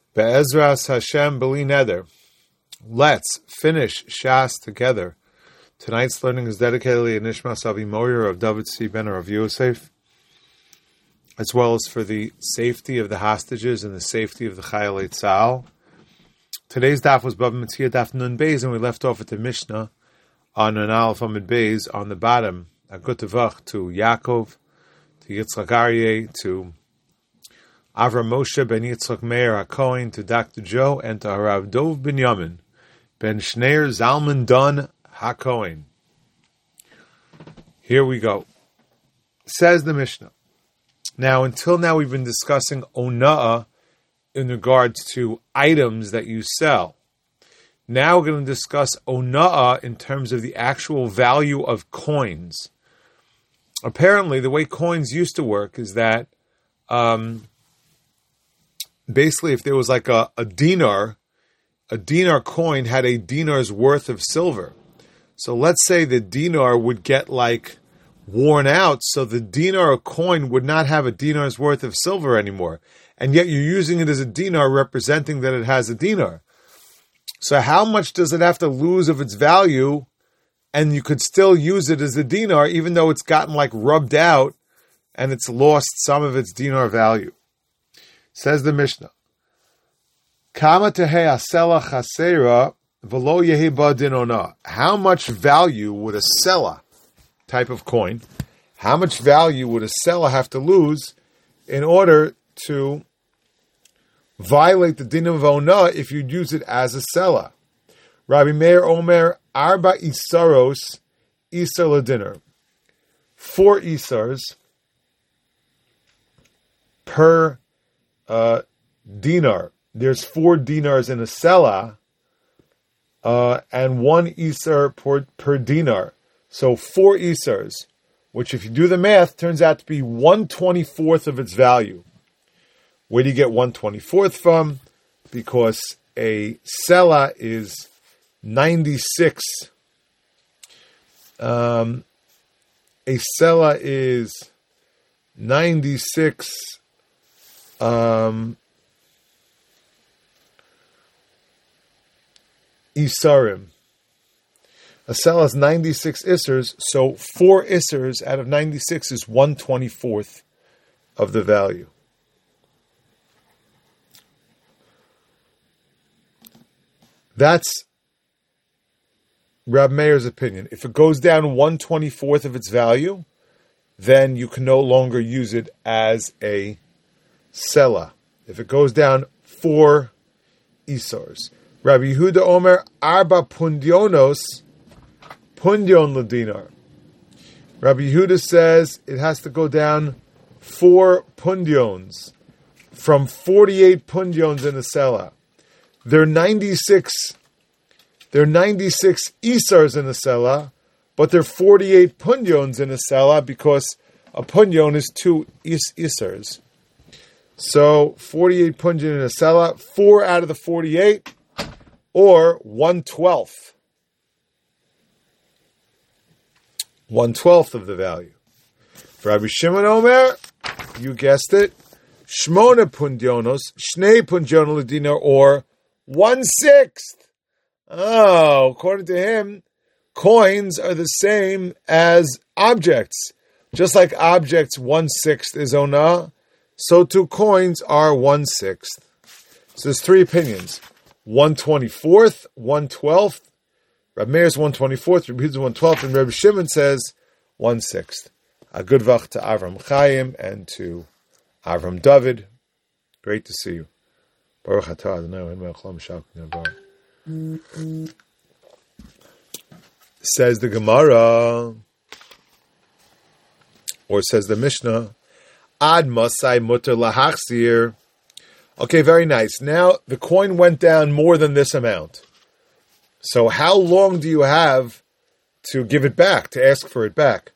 Be'ezras Hashem B'li Neder. Let's finish Shas together. Tonight's learning is dedicated to Nishmas Avi Moyer of David C. Ben of Yosef, as well as for the safety of the hostages and the safety of the Chayalei Tzahal. Today's daf was Bava Metzia daf Nun Beis, and we left off at the Mishnah on Nun Aleph Amud Beis on the bottom, Agutavach to Yaakov, to Yitzchak Aryeh, to Avram Moshe ben Yitzchak Meir HaKohen, to Dr. Joe, and to Harav Dov Binyamin ben Shneir Zalman Don HaKohen. Here we go. Says the Mishnah. Now, until now, we've been discussing ona'ah in regards to items that you sell. Now we're going to discuss ona'ah in terms of the actual value of coins. Apparently, the way coins used to work is that basically, if there was like a dinar coin had a dinar's worth of silver. So let's say the dinar would get like worn out, so the dinar coin would not have a dinar's worth of silver anymore. And yet you're using it as a dinar, representing that it has a dinar. So how much does it have to lose of its value, and you could still use it as a dinar, even though it's gotten like rubbed out and it's lost some of its dinar value? Says the Mishnah, Kama tehei asela chasera v'lo yehi ba din onah. How much value would a sela type of coin, how much value would a sela have to lose in order to violate the din of onah if you'd use it as a sela? Rabbi Meir Omer, Arba Isaros, Isar ladinner. 4 Isars per dinar. There's 4 dinars in a sela, and 1 Isar per dinar. So 4 Isars, which if you do the math, turns out to be 1/24th of its value. Where do you get 1/24th from? Because a sela is 96. A sela is 96 Isarim. A sela is 96 Isers, so 4 Isers out of 96 is 1/24th of the value. That's Rab Meir's opinion. If it goes down 1/24th of its value, then you can no longer use it as a sela. If it goes down 4 Isars. Rabbi Yehuda Omer, Arba Pundionos, Pundion Ladinar. Rabbi Yehuda says it has to go down 4 pundions from 48 pundions in a sela. There are 96 isars in a sela, but there are 48 pundions in a sela because a pundion is 2 isars. So 48 pundion in a sela, 4 out of the 48, or 1/12th. 1/12th of the value. For Rabbi Shimon Omer, you guessed it, Shmona pundionos, Shnei pundiono dinar, or 1/6. Oh, according to him, coins are the same as objects. Just like objects 1/6 is onah, so too coins are 1/6. So there's 3 opinions. 1/24th, 1/12th. Rabbi Meir is 1/24th, Rabbi Yehuda is 1/12th, and Rabbi Shimon says 1/6. A good vach to Avram Chaim and to Avram David. Great to see you. Baruch atah Adonai melech haolam v'shalom. Says the Gemara, or says the Mishnah, Ad masai muter lahachzir. Okay, very nice. Now, the coin went down more than this amount. So how long do you have to give it back, to ask for it back?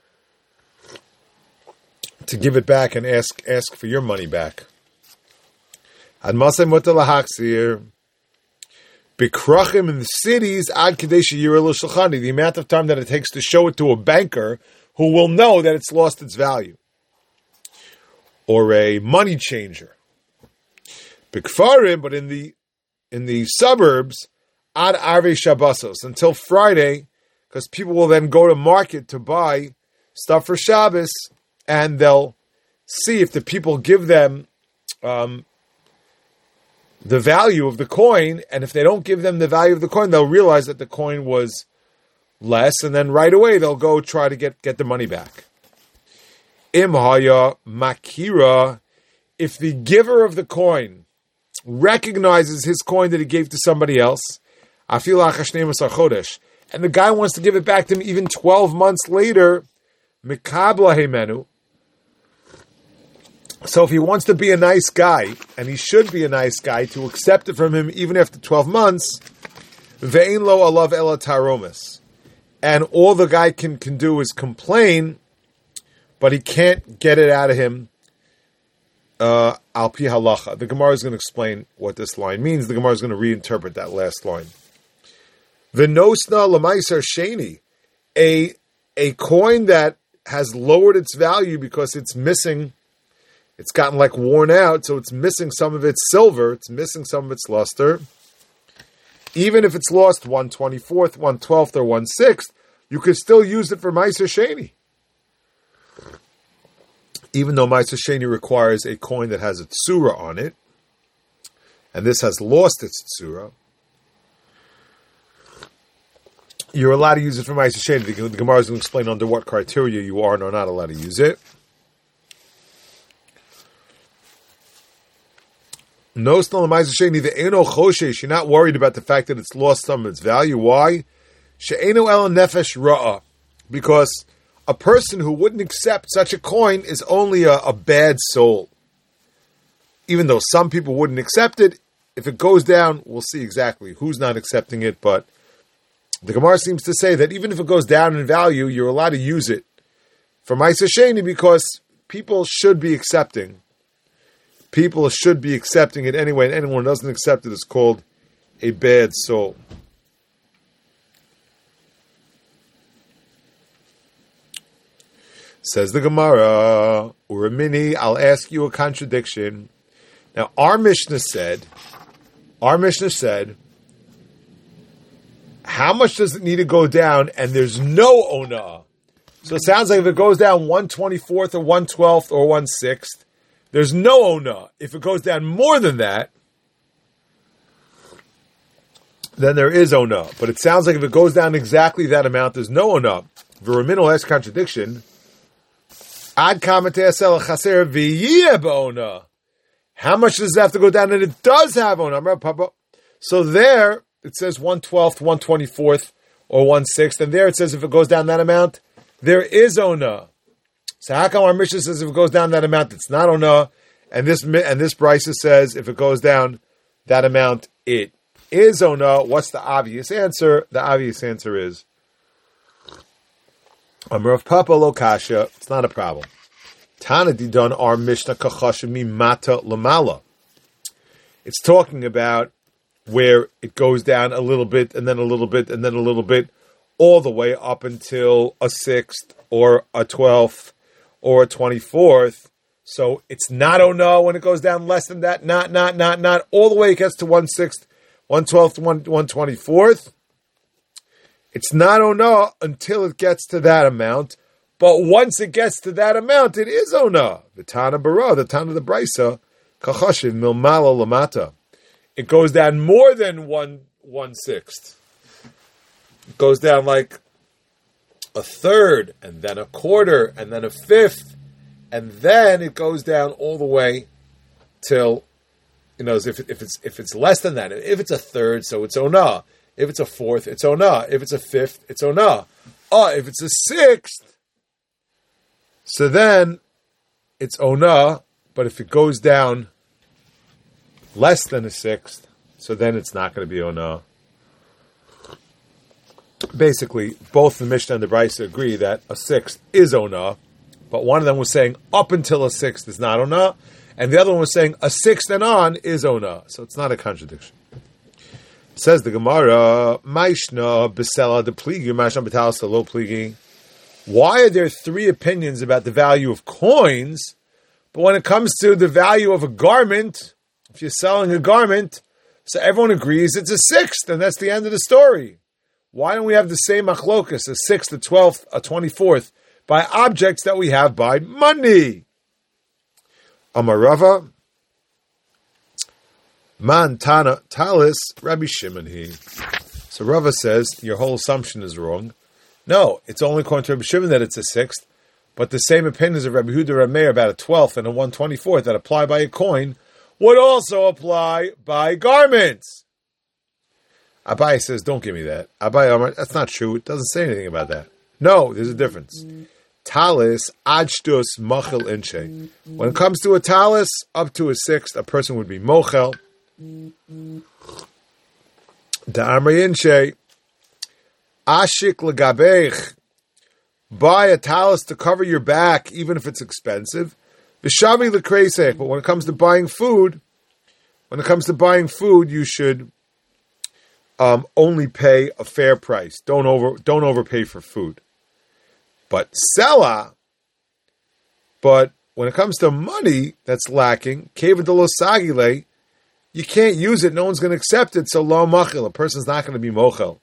To give it back and ask for your money back. Ad masai muter lahachzir. Bikrachim in the cities, ad kadesh yirah l'shulchani. The amount of time that it takes to show it to a banker who will know that it's lost its value. Or a money changer. Bikfarim, but in the suburbs, ad arve Shabbosos, until Friday, because people will then go to market to buy stuff for Shabbos, and they'll see if the people give them the value of the coin, and if they don't give them the value of the coin, they'll realize that the coin was less, and then right away they'll go try to get the money back. Imhaya makira, if the giver of the coin recognizes his coin that he gave to somebody else, and the guy wants to give it back to him even 12 months later, mikabla hemenu. So if he wants to be a nice guy, and he should be a nice guy, to accept it from him even after 12 months, ve'in lo alav ela taromis, and all the guy can do is complain, but he can't get it out of him al pi halacha. The Gemara is going to explain what this line means. The Gemara is going to reinterpret that last line. V'nosna l'maiser sheni, a coin that has lowered its value because it's missing, it's gotten like worn out, so it's missing some of its silver, it's missing some of its luster. Even if it's lost 1/24th, 1/12th, or 1/6th, you could still use it for Meiser Sheni. Even though Meiser Sheni requires a coin that has a tsura on it, and this has lost its tsura, you're allowed to use it for Meiser Sheni. The Gemara is going to explain under what criteria you are and are not allowed to use it. No, you're not worried about the fact that it's lost some of its value. Why? Because a person who wouldn't accept such a coin is only a bad soul. Even though some people wouldn't accept it, if it goes down, we'll see exactly who's not accepting it. But the Gemara seems to say that even if it goes down in value, you're allowed to use it for Ma'aser Sheni because people should be accepting. People should be accepting it anyway, and anyone who doesn't accept it is called a bad soul. Says the Gemara, Uramini, I'll ask you a contradiction. Now, our Mishnah said, how much does it need to go down? And there's no ona. So it sounds like if it goes down 1/24th or 1/12th or 1/6th, there's no ona. If it goes down more than that, then there is ona. But it sounds like if it goes down exactly that amount, there's no ona. V'Ramino has contradiction. Ad kamateh chaser v'yeh. How much does it have to go down? And it does have ona. So there, it says 1/12th, 1/24th, or 1/6th. And there it says if it goes down that amount, there is ona. So how come our Mishnah says if it goes down that amount, it's not ona, and this Brisa says if it goes down that amount, it is ona? What's the obvious answer? The obvious answer is Amrav Papa lo kasha. It's not a problem. Tana didon our Mishnah kachasha mimata lamala. It's talking about where it goes down a little bit, and then a little bit, and then a little bit, all the way up until a 6th or a 12th. Or a 24th, so it's not ona when it goes down less than that, not, all the way it gets to 1/6th, 1/12th, 1/24th. It's not ona until it gets to that amount, but once it gets to that amount, it is ona. The Tana Bara, the Tana of the Brisa, kachashiv milmala lamata. It goes down more than 1/6. It goes down like a third, and then a quarter, and then a fifth, and then it goes down all the way till, if it's less than that. If it's a third, so it's ona. If it's a fourth, it's ona. If it's a fifth, it's ona. If it's a 6th, so then it's ona. But if it goes down less than a 6th, so then it's not going to be ona. Basically, both the Mishnah and the Brisa agree that a 6th is ona, but one of them was saying up until a 6th is not ona, and the other one was saying a 6th and on is ona. So it's not a contradiction. Says the Gemara, Maishna Besela de Pligi, Mashna Betalsa Lo Pligi. Why are there 3 opinions about the value of coins, but when it comes to the value of a garment, If you're selling a garment, so everyone agrees it's a sixth, and that's the end of the story. Why don't we have the same machlokas, a sixth, a 12th, a 24th, by objects that we have by money? Amar Rava, Man Tana Talis Rabbi Shimon he. So Rava says your whole assumption is wrong. No, it's only according to Rabbi Shimon that it's a sixth, but the same opinions of Rabbi Huda Rabbi Meir about a 12th and a 1/24th that apply by a coin would also apply by garments. Abai says, don't give me that. Abai Omar, that's not true. It doesn't say anything about that. No, there's a difference. Talis, ajtus, mochel, inshe. When it comes to a talis, up to a sixth, a person would be mochel. Da'amri inshe. Ashik legabech. Buy a talis to cover your back, even if it's expensive. Vishavi lekreisech. But when it comes to buying food, you should only pay a fair price. Don't overpay for food. But sella, but when it comes to money that's lacking, keva de lo sagile, you can't use it. No one's going to accept it. So lo machil, a person's not going to be mochel.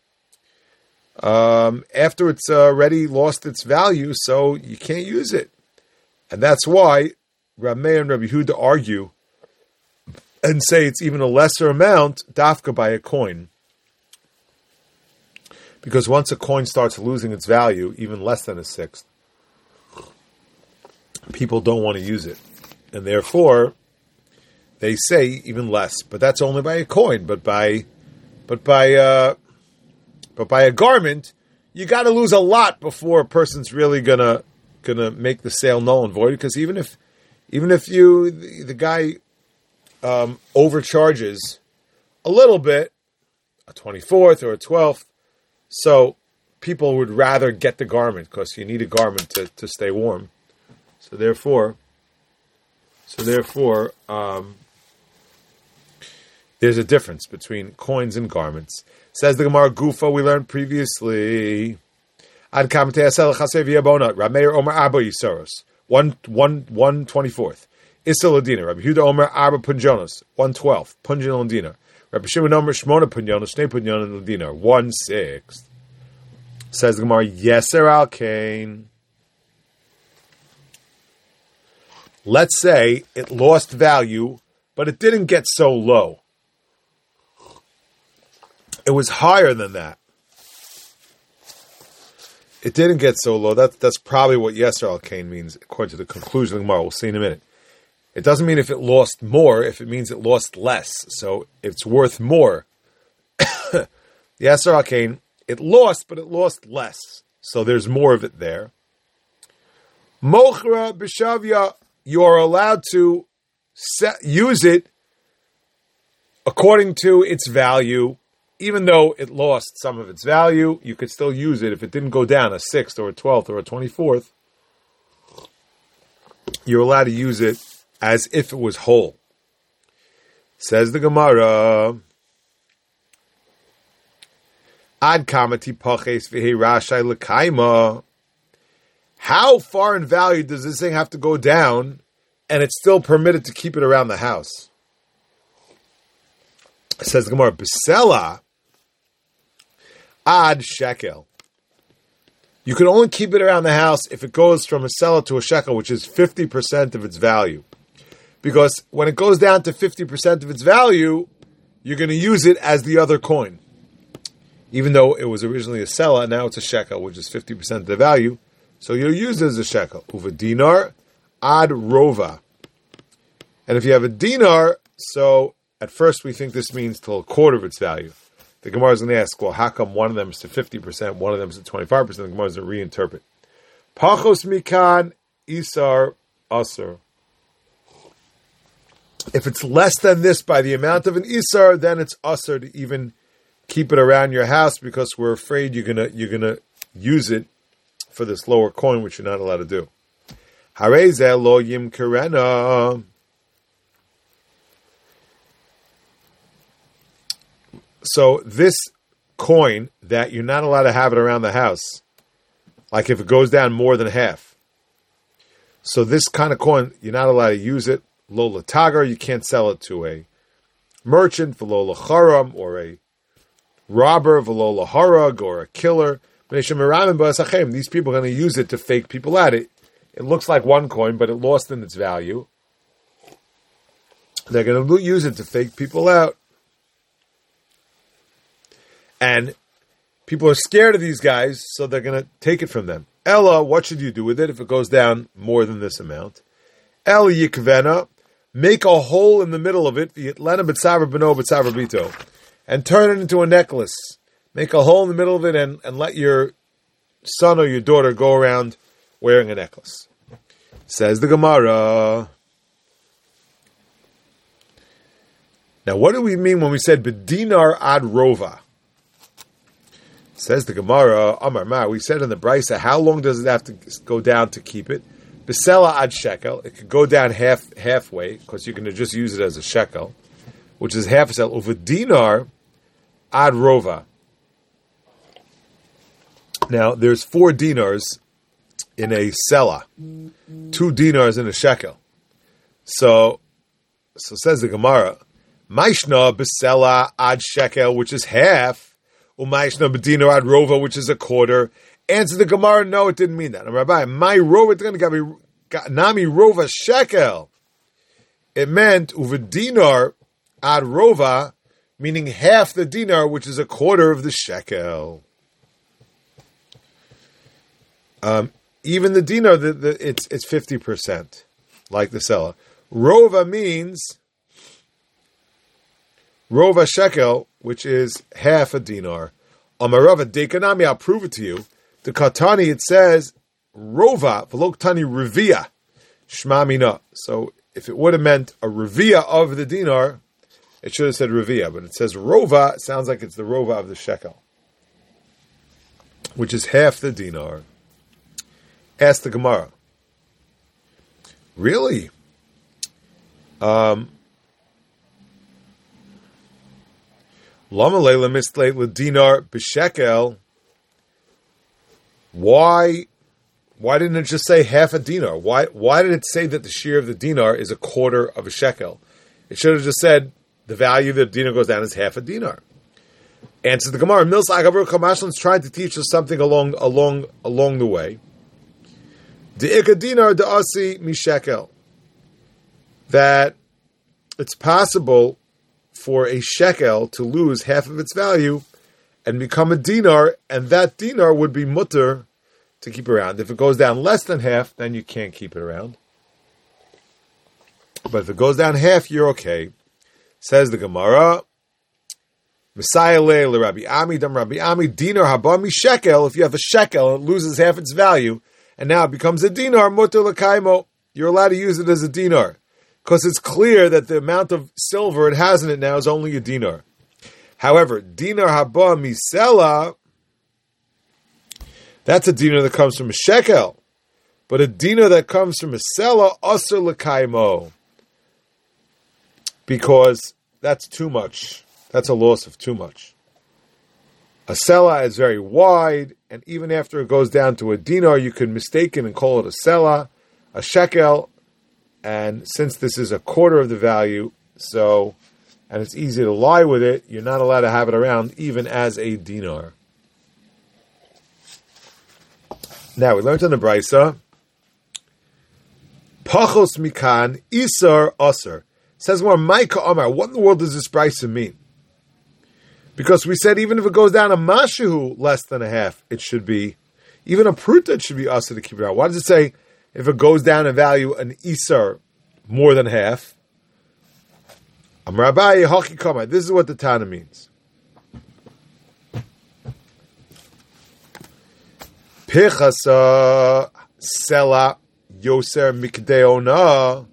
After it's already lost its value, so you can't use it. And that's why Rabbi Meir and Rabbi Huda argue and say it's even a lesser amount, dafka by a coin. Because once a coin starts losing its value, even less than a sixth, people don't want to use it. And therefore, they say even less. But that's only by a coin. But by a garment, you got to lose a lot before a person's really gonna make the sale null and void. Because even if the guy overcharges a little bit, a 24th or a 12th, so people would rather get the garment because you need a garment to stay warm. So therefore, there's a difference between coins and garments. Says the Gemara Gufa, we learned previously. Ad kamatei asel chasev yabona. Rabbi Meir Omer Arba Yisaros. 1/24th. Issa Ladina. Rabbi Huda Omer Arba Punjonos. 1/12th. Punjon Ladina. Rabbi Shimon Omer Shmona Punjonos. Shnei Punjon Ladina. 1/6. Says the Gemara Yeser Al Kain. Let's say it lost value, but it didn't get so low. It was higher than that. It didn't get so low. That's probably what Yeser Al Kain means, according to the conclusion of the Gemara. We'll see in a minute. It doesn't mean if it lost more, if it means it lost less. So it's worth more. Yeser Al Kain, it lost, but it lost less. So there's more of it there. Mochra b'shavya, you are allowed to use it according to its value. Even though it lost some of its value, you could still use it. If it didn't go down a 6th or a 12th or a 24th, you're allowed to use it as if it was whole. Says the Gemara, Ad kamati paches v'hei rashai l'kaima. How far in value does this thing have to go down and it's still permitted to keep it around the house? Says the Gemara, B'sela ad shekel. You can only keep it around the house if it goes from a selah to a shekel, which is 50% of its value. Because when it goes down to 50% of its value, you're going to use it as the other coin. Even though it was originally a selah, now it's a shekel, which is 50% of the value. So you'll use it as a shekel. Uva dinar ad rova. And if you have a dinar, so at first we think this means till a quarter of its value. The Gemara is going to ask, well, how come one of them is to 50%, one of them is to 25%? The Gemara is going to reinterpret. Pachos mikan isar asar. If it's less than this by the amount of an isar, then it's asar to even keep it around your house because we're afraid you're gonna use it for this lower coin, which you're not allowed to do. Harezeh lo yimkerena. So this coin that you're not allowed to have it around the house, like if it goes down more than half. So this kind of coin, you're not allowed to use it Lola Tagar, you can't sell it to a merchant, V'lo Charam, or a robber, V'lo Harag, or a killer. These people are going to use it to fake people out. It looks like one coin, but it lost in its value. They're going to use it to fake people out. And people are scared of these guys, so they're going to take it from them. Ella, what should you do with it if it goes down more than this amount? El yikvena, make a hole in the middle of it, and turn it into a necklace. Make a hole in the middle of it and let your son or your daughter go around wearing a necklace. Says the Gemara. Now, what do we mean when we said bedinar ad rova? Says the Gemara, Amar Ma, we said in the Brisa, how long does it have to go down to keep it? Besela ad shekel, it could go down halfway, because you can just use it as a shekel, which is half a shekel. Over dinar ad rova. Now, there's 4 dinars in a sela, 2 dinars in a shekel. So says the Gemara, Maishna besela ad shekel, which is half, umaishna bedinar ad rova, which is a quarter. Answer the Gemara, no, it didn't mean that. Rabbi, my rova, it's going to be nami rova shekel. It meant uvedinar ad rova, meaning half the dinar, which is a quarter of the shekel. Even the dinar, it's 50%, like the seller. Rova means rova shekel, which is half a dinar. Amarava dekanami, I'll prove it to you. The Katani, it says rova v'loktani revia shma mina. So if it would have meant a revia of the dinar, it should have said revia. But it says rova, it sounds like it's the rova of the shekel, which is half the dinar. Ask the Gemara. Really? Lama leila misleit l'dinar b'shekel. Why didn't it just say half a dinar? Why did it say that the shear of the dinar is a quarter of a shekel? It should have just said the value of the dinar goes down is half a dinar. Answers the Gemara. Milsa Agavur Kamashlan's trying to teach us something along the way. De'ika dinar de'asi mishekel. That it's possible for a shekel to lose half of its value and become a dinar, and that dinar would be mutter to keep around. If it goes down less than half, then you can't keep it around. But if it goes down half, you're okay. Says the Gemara, Messiah le Rabbi Ami, dam Rabbi Ami, dinar haba mi shekel. If you have a shekel, it loses half its value, and now it becomes a dinar, mutter l'kaimo. You're allowed to use it as a dinar, because it's clear that the amount of silver it has in it now is only a dinar. However, dinar haba misela, that's a dinar that comes from a shekel. But a dinar that comes from a sela, asr l'kaimo. Because that's too much. That's a loss of too much. A sela is very wide, and even after it goes down to a dinar, you can mistake it and call it a sela, a shekel, and since this is a quarter of the value, and it's easy to lie with it, you're not allowed to have it around even as a dinar. Now, we learned in the Brisa, Pachos mikan, isar asar. Says more, Maika Omar, what in the world does this Brisa mean? Because we said even if it goes down a mashu less than a half, it should be, even a pruta, it should be asar to keep it out. Why does it say if it goes down in value an isar more than half? Amrabai haki kama. This is what the Tana means. Pichasa sela yoser mikdeona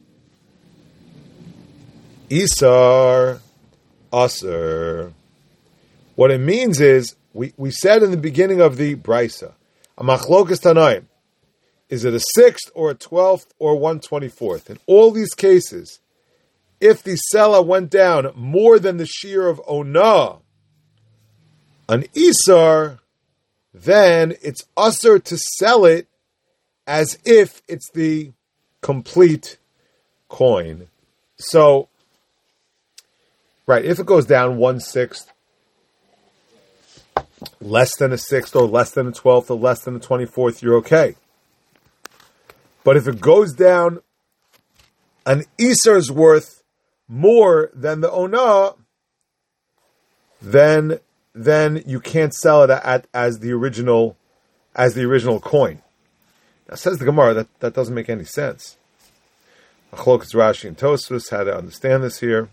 isar aser. What it means is, we said in the beginning of the Brisa, a machlokas tanaim, is it a 6th or a 12th or 1/24th? In all these cases, if the sela went down more than the shear of Ona, an Isar, then it's usher to sell it as if it's the complete coin. So, right, if it goes down 1/6, less than a sixth, or less than a 12th, or less than a 24th, you're okay. But if it goes down an Isar's worth more than the Ona, then you can't sell it as the original coin. Now says the Gemara that doesn't make any sense. Achlokas Rashi and Tosfos had to understand this here.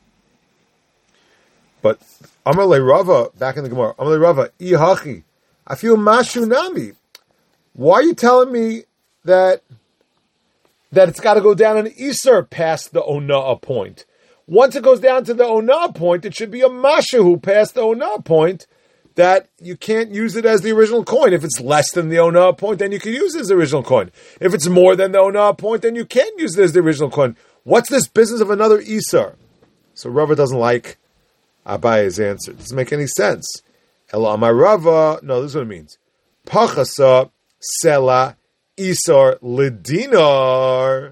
But Amar le Rava, back in the Gemara, Amar le Rava, Ihachi, I feel mashu nami. Why are you telling me that it's got to go down an Isar past the Ona point? Once it goes down to the Ona point, it should be a mashu who passed the Ona point, that you can't use it as the original coin. If it's less than the Ona point, then you can use it as the original coin. If it's more than the Ona point, then you can't use it as the original coin. What's this business of another Isar? So Rava doesn't like Abaye's answer. It doesn't make any sense. Ela Amar Rava, no, this is what it means. Pachasa Sela Isar Ledinar.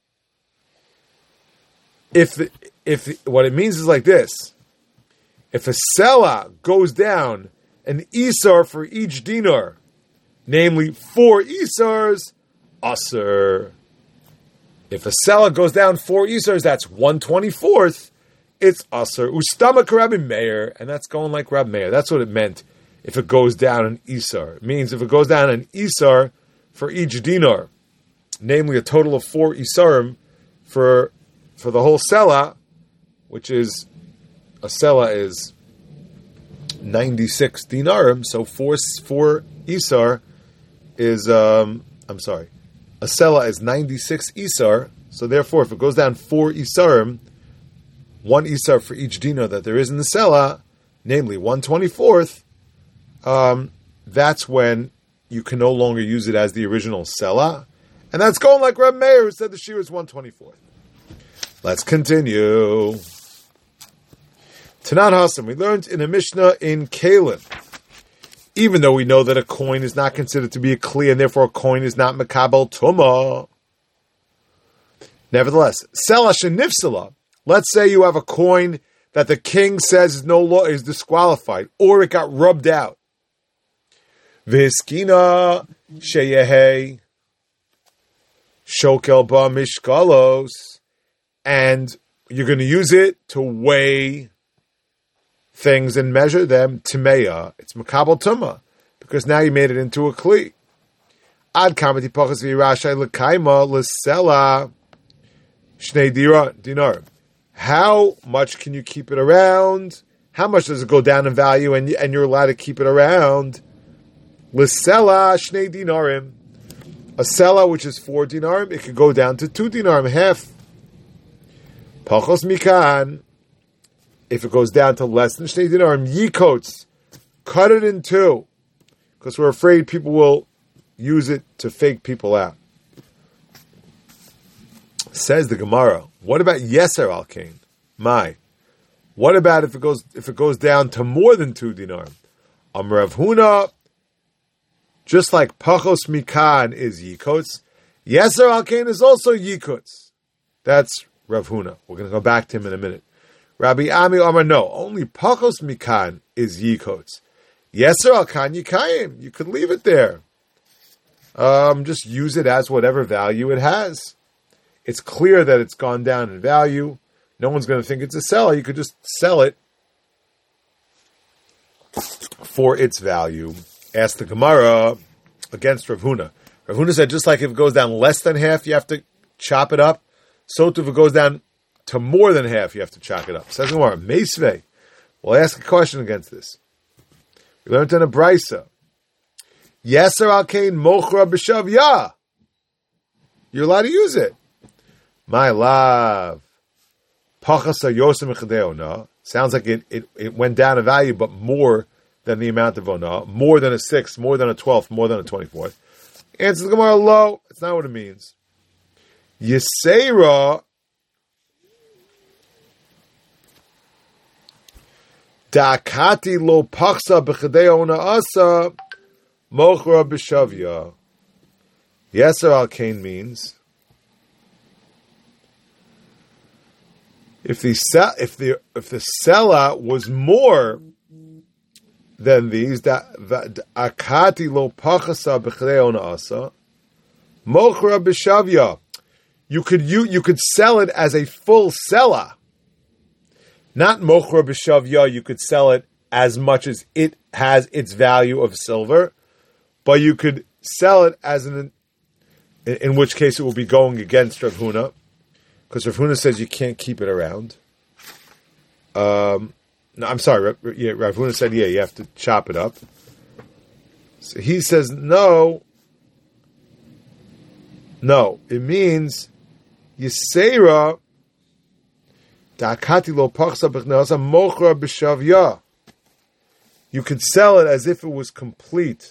If what it means is like this: if a Sela goes down an Isar for each dinar, namely 4 Isars, Asr. If a Sela goes down 4 Isars, that's 1/24th. It's Asr. Ustamak Rabbi Meir, and that's going like Rabbi Meir. That's what it meant. If it goes down an Isar, it means if it goes down an Isar for each dinar, namely a total of 4 Isarim for the whole Sela, which is a Sela is 96 dinarim, so 4 Isar is a Sela is 96 Isar, so therefore if it goes down 4 Isarim, 1 Isar for each dinar that there is in the Sela, namely 1/24th, that's when you can no longer use it as the original Sela, and that's going like Reb Meir, who said the shear is 1/24th. Let's continue. Tanan Hasan, we learned in a Mishnah in Kalim, even though we know that a coin is not considered to be a kli, and therefore a coin is not mekabel tumah. Nevertheless, Sela shenifsala. Let's say you have a coin that the king says is disqualified, or it got rubbed out. V'hiskina sheyehe shokel ba mishkalos, and you're going to use it to weigh things and measure them. Timeya, it's makabel tumah, because now you made it into a kli. Ad kamati pachas v'irashay l'kaima l'sela shnei dinar. How much can you keep it around? How much does it go down in value, and you're allowed to keep it around? L'sela shnei dinarim. A sela which is 4 dinarim, it could go down to 2 dinarim, half. Pachos mikan. If it goes down to less than shnei dinarim, yikots, cut it in 2, because we're afraid people will use it to fake people out. Says the Gemara, what about yeser al kain? What about if it goes down to more than 2 dinarim? Rav Huna, just like pachos mikan is yikots, yeser al kain is also yikots. That's Rav Huna. We're going to go back to him in a minute. Rabbi Ami Amar, no, only pachos mikan is yikots. Yeser al kan yikayim. You could leave it there. Just use it as whatever value it has. It's clear that it's gone down in value. No one's going to think it's a seller. You could just sell it for its value. Ask the Gemara against Rav Huna. Rav Huna said, just like if it goes down less than half, you have to chop it up. So too, if it goes down to more than half, you have to chop it up. Says the Gemara, Meisvei. We'll ask a question against this. We learned in a Brisa. Yeser al kain mochra b'shavya. You're allowed to use it. My love. Pachasa yosem ichadeona. Sounds like it went down in value, but more than the amount of ona, more than a 6th, more than a 12th, more than a 24th. Answer the Gemara, low. It's not what it means. Yisera dakati lo pachsa b'chadeona asa mochra b'shavya. Yeser al kain means If the sela was more than these, that akati lo pachasa b'chrei onasa, mochra b'shavya. You could sell it as a full sela, not mochra b'shavya. You could sell it as much as it has its value of silver, but you could sell it as in which case it will be going against Rav Huna, because Rav Huna says you can't keep it around. No, I'm sorry. Rav Huna said, you have to chop it up. So he says, no, it means Yisera Da'akati lo pachsa b'chnasa mochra b'shavya. You could sell it as if it was complete.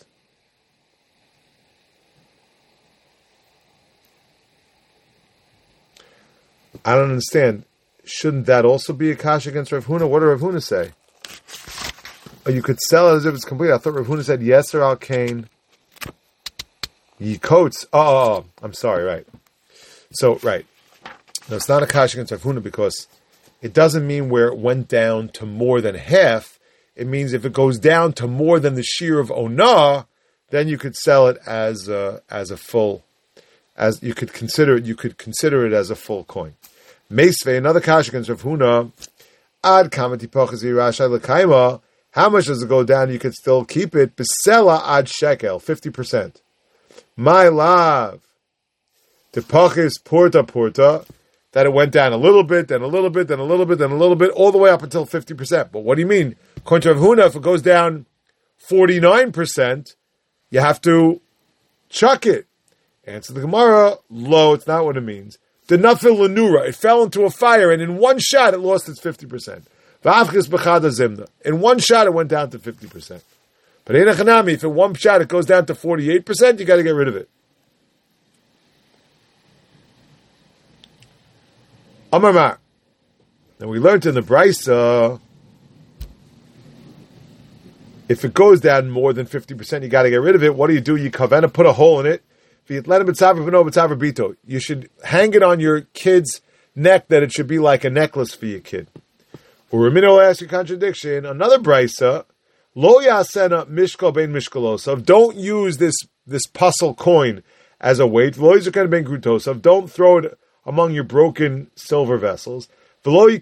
I don't understand. Shouldn't that also be a kash against Rav Huna? What did Rav Huna say? Oh, you could sell it as if it's complete. I thought Rav Huna said, Yeser al kain yikotes. Oh, I'm sorry, right. So, right. No, it's not a kash against Rav Huna because it doesn't mean where it went down to more than half. It means if it goes down to more than the shear of Onah, then you could sell it as a full, as you could consider it as a full coin. Meisvei, another kash against Rav Huna, ad kamati pochazi rashai l'kaima. How much does it go down? You could still keep it. Besela ad shekel, 50%. My love, the pochis porta, that it went down a little bit, then a little bit, then a little bit, then a little bit, all the way up until 50%. But what do you mean? According to Rav Huna, if it goes down 49%, you have to chuck it. Answer the Gemara, lo, it's not what it means. The nafil lenura, it fell into a fire, and in one shot it lost its 50%. V'avchis b'chada zimna. In one shot it went down to 50%. But in a chanami, if in one shot it goes down to 48%, you got to get rid of it. Amar. Now we learned in the Brisa, if it goes down more than 50%, you got to get rid of it. What do? You kavena, put a hole in it. You should hang it on your kid's neck that it should be like a necklace for your kid. Or Ramino asks a contradiction. Another brisa, lo yasena mishkal bein mishkalosov. Don't use this puzzle coin as a weight. Lo yizukan bein grutosov. Don't throw it among your broken silver vessels. And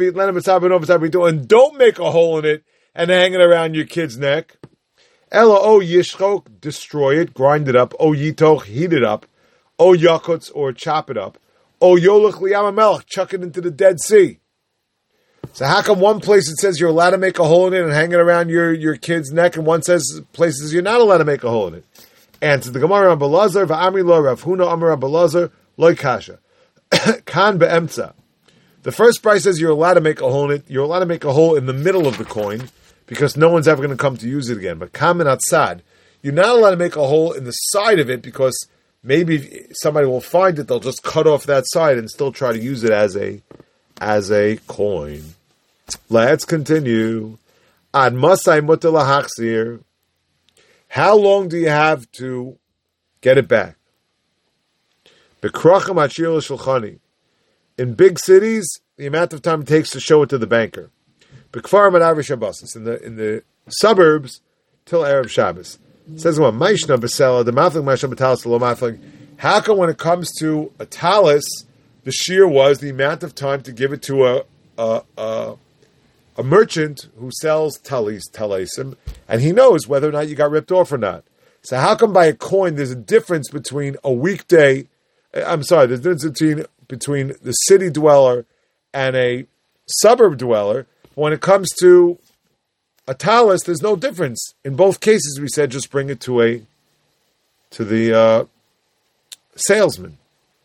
don't make a hole in it and hang it around your kid's neck. Ella o yishchok, destroy it, grind it up. O yitoch, heat it up. O yakutz, or chop it up. O yolach liyam melech, chuck it into the Dead Sea. So how come one place it says you're allowed to make a hole in it and hang it around your kid's neck, and one places you're not allowed to make a hole in it? Answer the Gemara on Belazar, va'amri lo Rav Huna amar Belazar loy kasha. Kan be'emtza. The first price says you're allowed to make a hole in it. You're allowed to make a hole in the middle of the coin, because no one's ever going to come to use it again. But kamen atzad, you're not allowed to make a hole in the side of it, because maybe somebody will find it, they'll just cut off that side and still try to use it as a coin. Let's continue. Ad masai mutar lahachzir. How long do you have to get it back? Bekrachim achir l'shulchani. In big cities, the amount of time it takes to show it to the banker. In the suburbs, till Erev Shabbos. It says what? Maishna b'sela, the mafling maishna b'talis lo mafling. How come when it comes to a talis, the shear was the amount of time to give it to a merchant who sells talisim, and he knows whether or not you got ripped off or not. So how come by a coin there's a difference between a weekday? There's a difference between the city dweller and a suburb dweller. When it comes to a talis, there's no difference. In both cases, we said just bring it to the salesman.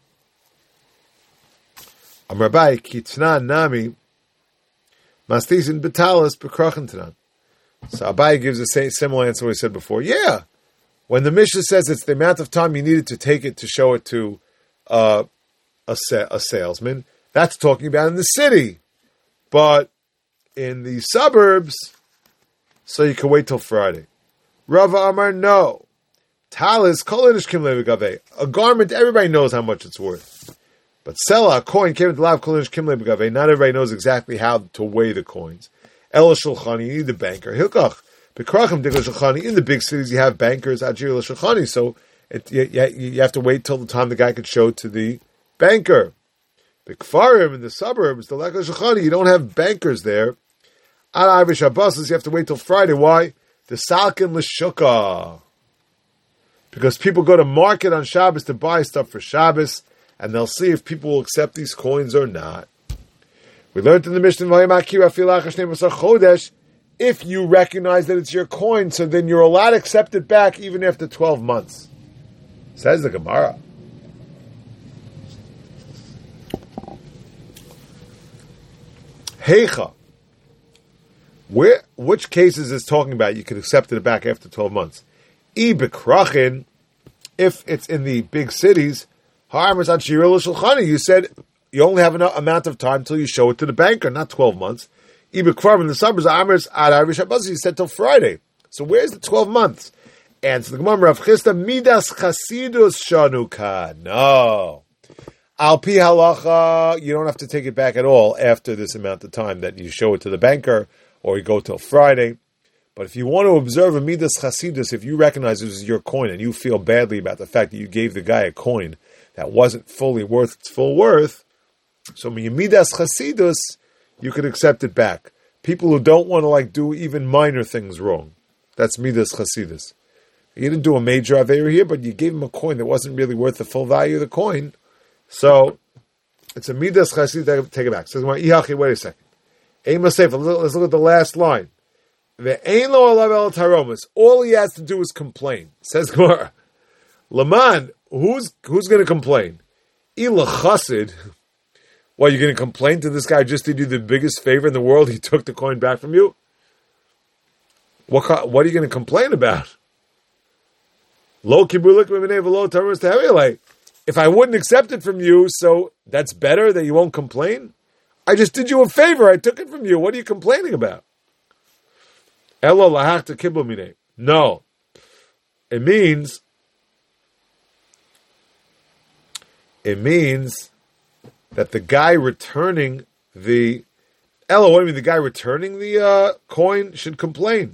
Amrabai kitnan nami mastisin betalis bekrachantanan. So Abai gives a similar answer we said before. Yeah, when the Mishnah says it's the amount of time you needed to take it to show it to a salesman, that's talking about in the city. But in the suburbs, so you can wait till Friday. Rava Amar, no. Talis, a garment, everybody knows how much it's worth. But sell a coin came to lav kolinish kimle begave. Not everybody knows exactly how to weigh the coins. El shulchani, you need the banker. Hilkach bekrachim digla shulchani. In the big cities, you have bankers. Ajir shulchani. So you have to wait till the time the guy could show to the banker. Bekfarim in the suburbs, the lekach shulchani, you don't have bankers there. Al Irish Abbasas, you have to wait till Friday. Why? The salkin l'shukah. Because people go to market on Shabbos to buy stuff for Shabbos, and they'll see if people will accept these coins or not. We learned in the Mishnah, if you recognize that it's your coin, so then you're allowed to accept it back even after 12 months. Says the Gemara. Heicha. Which cases is talking about you could accept it back after 12 months? Bekrachin, if it's in the big cities, you said you only have enough amount of time till you show it to the banker, not 12 months. Bekfarim in the suburbs, you said till Friday. So where's the 12 months? Answer the Gemara, Rav Chisda, Midas Chasidus Shanuka. No. Al Pi Halacha, you don't have to take it back at all after this amount of time that you show it to the banker, or you go till Friday. But if you want to observe a Midas Chasidus, if you recognize this is your coin and you feel badly about the fact that you gave the guy a coin that wasn't fully worth its full worth, so Midas Chasidus, you could accept it back. People who don't want to do even minor things wrong. That's Midas Chasidus. You didn't do a major Aveira here, but you gave him a coin that wasn't really worth the full value of the coin. So it's a Midas Chasidus, take it back. So wait a second. Let's look at the last line. All he has to do is complain. Says Gemara. Laman, who's going to complain? Ila Chassid. Well, you're going to complain to this guy who just did you the biggest favor in the world? He took the coin back from you? What are you going to complain about? If I wouldn't accept it from you, so that's better that you won't complain? I just did you a favor. I took it from you. What are you complaining about? No. It means that the guy returning the the guy returning the coin should complain.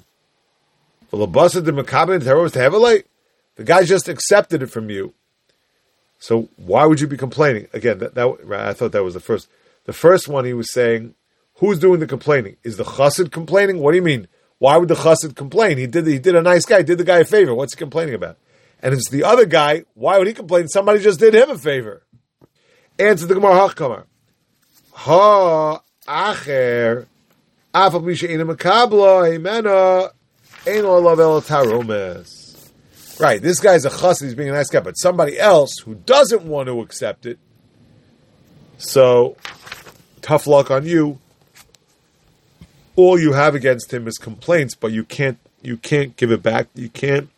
The guy just accepted it from you. So why would you be complaining? Again, I thought that was the first. The first one he was saying, who's doing the complaining? Is the chassid complaining? What do you mean? Why would the chassid complain? He did a nice guy, did the guy a favor. What's he complaining about? And it's the other guy, why would he complain? Somebody just did him a favor. Answer the Gemara Hachkamar. Ha acher afal misha makabla himena eno lavel taromes. Right, this guy's a chassid, he's being a nice guy, but somebody else who doesn't want to accept it, so tough luck on you. All you have against him is complaints, but you can't give it back. You can't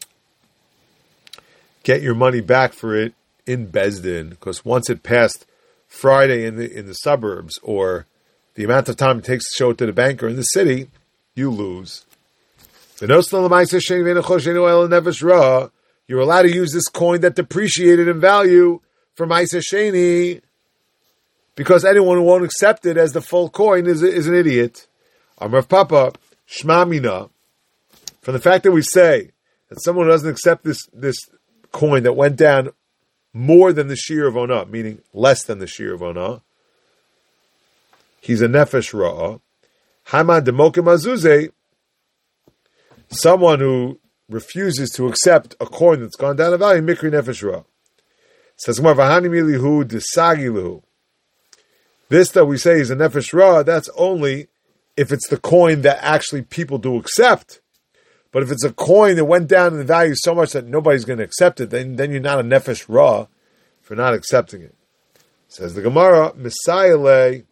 get your money back for it in Bezdin, because once it passed Friday in the suburbs, or the amount of time it takes to show it to the banker in the city, you lose. You're allowed to use this coin that depreciated in value for Ma'aseh Sheni, because anyone who won't accept it as the full coin is an idiot. Amrav Papa, Shma Mina, from the fact that we say that someone who doesn't accept this coin that went down more than the Shir of Onah, meaning less than the Shir of Onah, he's a Nefesh Ra'ah. Haman Demokim Azuzeh, someone who refuses to accept a coin that's gone down in value, Mikri Nefesh Ra'ah. Says Gemara, V'hani milihu desagiluhu. This that we say is a Nefesh Ra'ah, that's only if it's the coin that actually people do accept. But if it's a coin that went down in value so much that nobody's going to accept it, then you're not a Nefesh Ra'ah for not accepting it. Says the Gemara, Messiah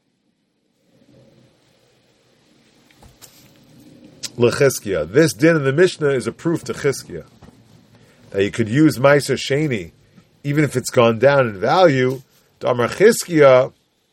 L'Chizkiah. This din in the Mishnah is a proof to Chizkiah that you could use Ma'aseh Sheni even if it's gone down in value. Damar Chizkiah,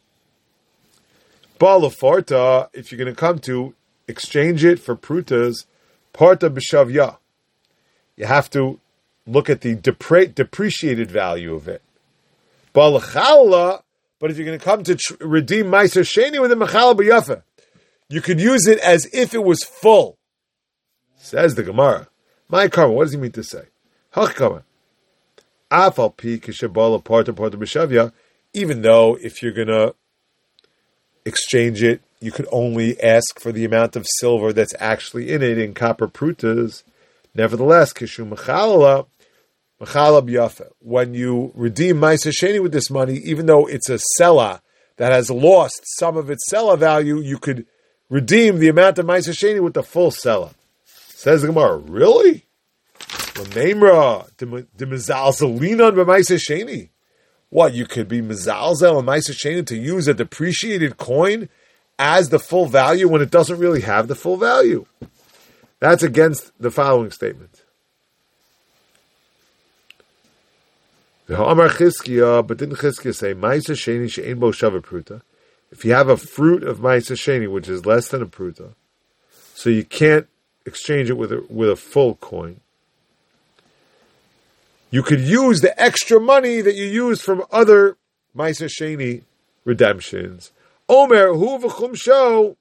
Ba'al Farta, if you're going to come to exchange it for prutas, Parta B'Shavya. You have to look at the depreciated value of it. Balachala, but if you're going to come to redeem Meiser Sheni with the Mechala B'Yafa, you could use it as if it was full. Says the Gemara. My karma, what does he mean to say? Hachkama. Afal pi kishabala parta b'shavya. Even though if you're going to exchange it, you could only ask for the amount of silver that's actually in it in copper prutas. Nevertheless, kishu Mechala B'Yafa. When you redeem Meiser Sheni with this money, even though it's a sela that has lost some of its sela value, you could redeem the amount of Meiser Sheni with the full sela. Says the Gemara, really? L'neimra demizalzelinon b'Meiser Sheni. What, you could be mizalzel and Meiser Sheni to use a depreciated coin as the full value when it doesn't really have the full value? That's against the following statement. But didn't Chizkiah say, Meiser Sheni she'ein bo shava pruta? If you have a fruit of Meiser Sheni, which is less than a pruta, so you can't exchange it with a full coin, you could use the extra money that you used from other Meiser Sheni redemptions. Omer hu v'chumsho,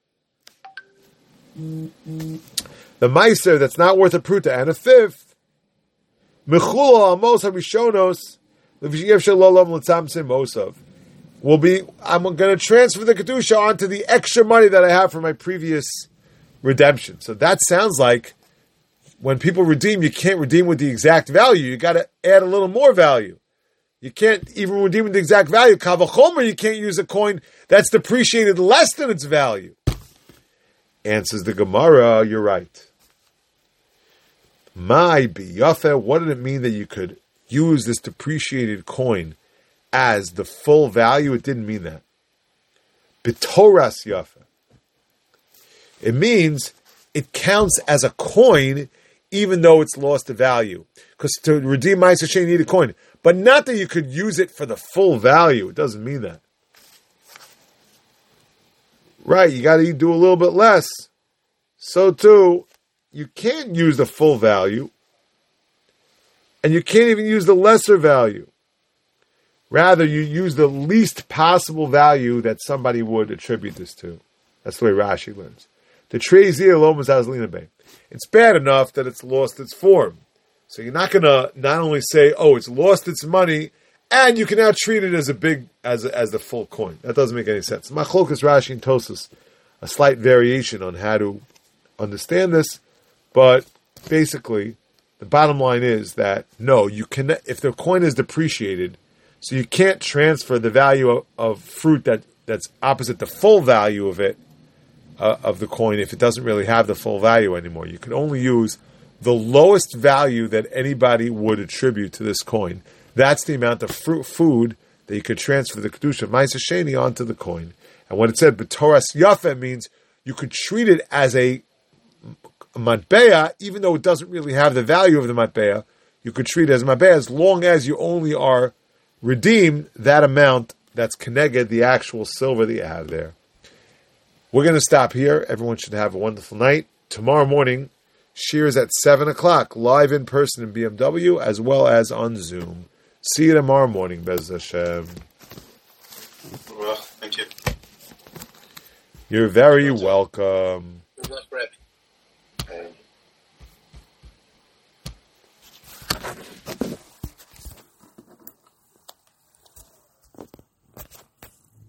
the Meiser that's not worth a pruta and a fifth, mechula amos harishonos l'v'shiyev shalolam l'tzamtzim mosav, will be, I'm going to transfer the kedusha onto the extra money that I have from my previous redemption. So that sounds like when people redeem, you can't redeem with the exact value. You got to add a little more value. You can't even redeem with the exact value. Kavachomer, you can't use a coin that's depreciated less than its value. Answers the Gemara, you're right. My biyafe, what did it mean that you could use this depreciated coin as the full value? It didn't mean that. Bitoras yafe. It means it counts as a coin even though it's lost the value. Because to redeem Meiser Sheni, you need a coin. But not that you could use it for the full value. It doesn't mean that. Right, you got to do a little bit less. So too, you can't use the full value. And you can't even use the lesser value. Rather, you use the least possible value that somebody would attribute this to. That's the way Rashi learns. The Trezia Lomas Azlina Bay. It's bad enough that it's lost its form. So you're not going to not only say, oh, it's lost its money, and you can now treat it as as the full coin. That doesn't make any sense. Machlokas Rashi and Tosas, a slight variation on how to understand this, but basically, the bottom line is that no, you can. If the coin is depreciated, so you can't transfer the value of fruit that's opposite the full value of it. Of the coin, if it doesn't really have the full value anymore. You can only use the lowest value that anybody would attribute to this coin. That's the amount of food that you could transfer the Kedusha of Meiser Sheni onto the coin. And when it said B'toras Yafe, means you could treat it as a matbea, even though it doesn't really have the value of the matbea. You could treat it as a matbea as long as you only are redeem that amount that's connected the actual silver that you have there. We're going to stop here. Everyone should have a wonderful night. Tomorrow morning, Shir is at 7 o'clock, live in person in BMW, as well as on Zoom. See you tomorrow morning, Bez Hashem. Well, thank you. You're very welcome. Good luck, Brad.